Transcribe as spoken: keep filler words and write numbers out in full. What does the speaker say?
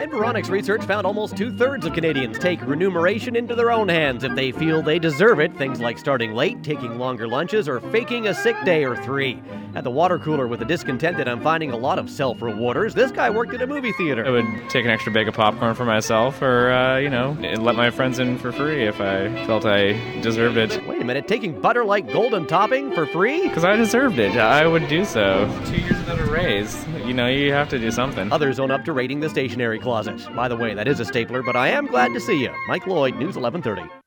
Environics research found almost two-thirds of Canadians take remuneration into their own hands if they feel they deserve it. Things like starting late, taking longer lunches, or faking a sick day or three. At the water cooler with the discontented, I'm finding a lot of self-rewarders. This guy worked at a movie theater. I would take an extra bag of popcorn for myself or, uh, you know, let my friends in for free if I felt I deserved it. Wait a minute, taking butter like golden topping for free? Because I deserved it. I would do so. Two years without a raise. You know, you have to do something. Others own up to raiding the stationery closet. By the way, that is a stapler, but I am glad to see you. Mike Lloyd, News eleven thirty.